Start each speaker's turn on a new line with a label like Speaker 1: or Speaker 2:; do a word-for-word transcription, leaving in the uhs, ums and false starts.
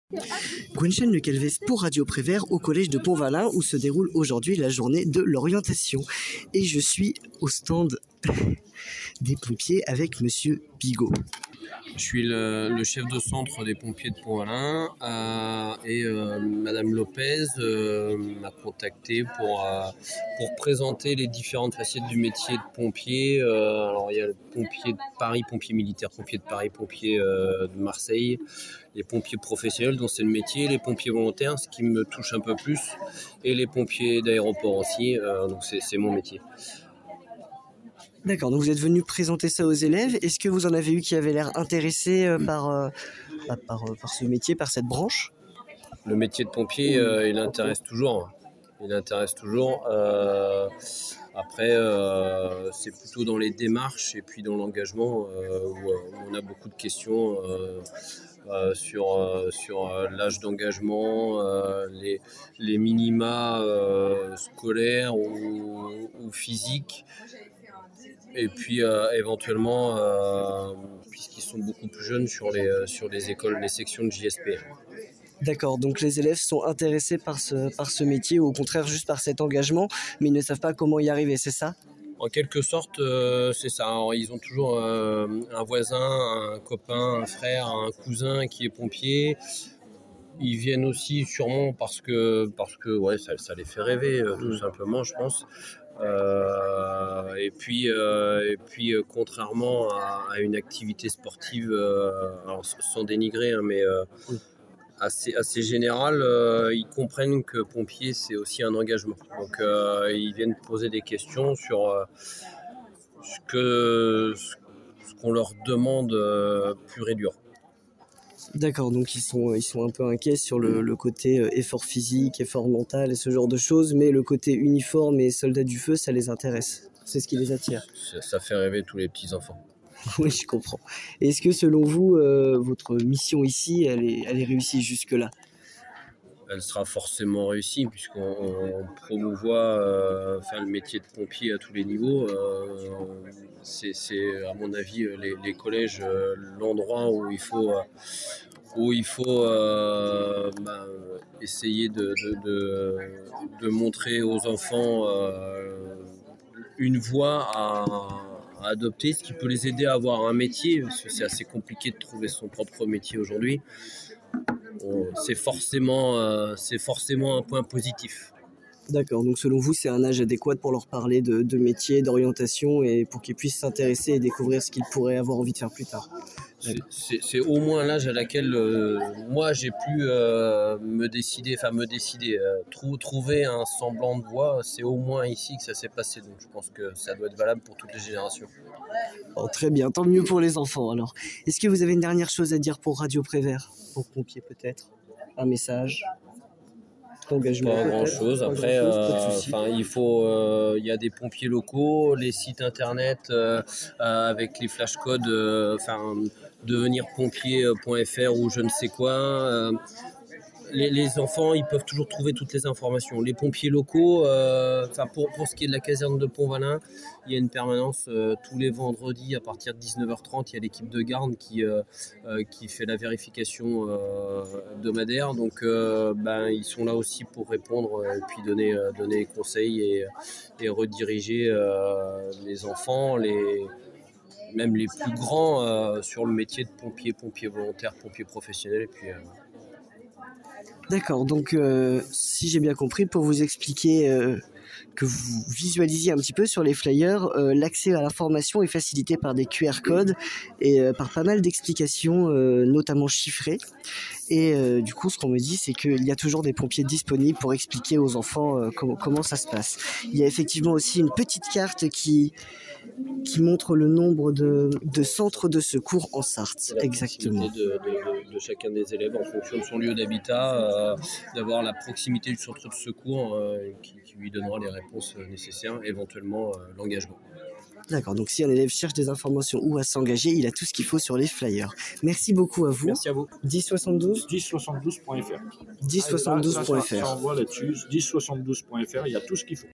Speaker 1: Gwenchen Le Calvez pour Radio Prévert au collège de Pont-Valin où se déroule aujourd'hui la journée de l'orientation. Et je suis au stand des pompiers avec Monsieur Bigot.
Speaker 2: Je suis le, le chef de centre des pompiers de Pont-Valin euh, et euh, Madame Lopez euh, m'a contacté pour, euh, pour présenter les différentes facettes du métier de pompier. Euh, alors il y a le pompier de Paris, pompier militaire, pompier de Paris, pompier euh, de Marseille, les pompiers professionnels dont c'est le métier, les pompiers volontaires, ce qui me touche un peu plus, et les pompiers d'aéroport aussi, euh, donc c'est, c'est mon métier.
Speaker 1: D'accord, donc vous êtes venu présenter ça aux élèves. Est-ce que vous en avez eu qui avaient l'air intéressés euh, par, euh, bah, par, euh, par ce métier, par cette branche ?
Speaker 2: Le métier de pompier, euh, il intéresse toujours. Il intéresse toujours. Euh, après, euh, c'est plutôt dans les démarches et puis dans l'engagement euh, où, où on a beaucoup de questions euh, euh, sur, euh, sur euh, l'âge d'engagement, euh, les, les minima euh, scolaires ou, ou physiques. Et puis euh, éventuellement, euh, puisqu'ils sont beaucoup plus jeunes, sur les, euh, sur les écoles, les sections de J S P.
Speaker 1: D'accord, donc les élèves sont intéressés par ce, par ce métier ou au contraire juste par cet engagement, mais ils ne savent pas comment y arriver, c'est ça ?
Speaker 2: En quelque sorte, euh, c'est ça. Alors, ils ont toujours euh, un voisin, un copain, un frère, un cousin qui est pompier. Ils viennent aussi sûrement parce que, parce que ouais, ça, ça les fait rêver, euh, tout simplement, je pense. Euh, et puis, euh, et puis euh, contrairement à, à une activité sportive, euh, alors, sans dénigrer, hein, mais euh, assez, assez générale, euh, ils comprennent que pompier, c'est aussi un engagement. Donc, euh, ils viennent poser des questions sur euh, ce, que, ce qu'on leur demande euh, pur et dur.
Speaker 1: D'accord, donc ils sont, ils sont un peu inquiets sur le, le côté euh, effort physique, effort mental et ce genre de choses, mais le côté uniforme et soldat du feu, ça les intéresse. C'est ce qui les attire.
Speaker 2: Ça, ça fait rêver tous les petits-enfants.
Speaker 1: Oui, je comprends. Et est-ce que selon vous, euh, votre mission ici, elle est, elle est réussie jusque-là ?
Speaker 2: Elle sera forcément réussie puisqu'on on promouvoit euh, enfin, le métier de pompier à tous les niveaux. Euh, c'est, c'est à mon avis les, les collèges euh, l'endroit où il faut, euh, où il faut euh, bah, essayer de, de, de, de montrer aux enfants euh, une voie à, à adopter, ce qui peut les aider à avoir un métier, parce que c'est assez compliqué de trouver son propre métier aujourd'hui. C'est forcément, euh, c'est forcément un point positif.
Speaker 1: D'accord, donc selon vous, c'est un âge adéquat pour leur parler de, de métier, d'orientation et pour qu'ils puissent s'intéresser et découvrir ce qu'ils pourraient avoir envie de faire plus tard.
Speaker 2: C'est, c'est, c'est au moins l'âge à laquelle euh, moi j'ai pu euh, me décider, enfin me décider, euh, trou, trouver un semblant de voie, c'est au moins ici que ça s'est passé, donc je pense que ça doit être valable pour toutes les générations.
Speaker 1: Oh, très bien, tant mieux pour les enfants alors. Est-ce que vous avez une dernière chose à dire pour Radio Prévert ? Pour pompiers peut-être ? Un message ? Engagement,
Speaker 2: pas grand chose. Après, euh, il faut, il euh, y a des pompiers locaux, les sites internet euh, euh, avec les flashcodes, enfin, euh, devenir pompier point f r ou je ne sais quoi. Euh, les, les enfants, ils peuvent toujours trouver toutes les informations. Les pompiers locaux, euh, pour, pour ce qui est de la caserne de Pont-Valin, il y a une permanence euh, tous les vendredis à partir de dix-neuf heures trente. Il y a l'équipe de garde qui, euh, euh, qui fait la vérification euh, hebdomadaire. Donc, euh, ben, ils sont là aussi pour répondre et puis donner, euh, donner conseils et, et rediriger euh, les enfants, les, même les plus grands euh, sur le métier de pompier, pompier volontaire, pompier professionnel. Et puis, euh,
Speaker 1: D'accord, donc euh, si j'ai bien compris, pour vous expliquer euh, que vous visualisiez un petit peu sur les flyers, euh, l'accès à l'information est facilité par des Q R codes et euh, par pas mal d'explications, euh, notamment chiffrées. Et euh, du coup, ce qu'on me dit, c'est qu'il y a toujours des pompiers disponibles pour expliquer aux enfants euh, comment, comment ça se passe. Il y a effectivement aussi une petite carte qui... qui montre le nombre de, de centres de secours en Sarthe, exactement.
Speaker 2: De, de, de, de chacun des élèves en fonction de son lieu d'habitat, euh, d'avoir la proximité du centre de secours euh, qui, qui lui donnera les réponses nécessaires, éventuellement euh, l'engagement.
Speaker 1: D'accord, donc si un élève cherche des informations ou à s'engager, il a tout ce qu'il faut sur les flyers. Merci beaucoup à vous.
Speaker 2: Merci à vous.
Speaker 1: dix soixante-douze
Speaker 3: dix soixante-douze point f r
Speaker 1: dix soixante-douze point f r
Speaker 3: Ça envoie là-dessus, dix soixante-douze point f r, il y a tout ce qu'il faut.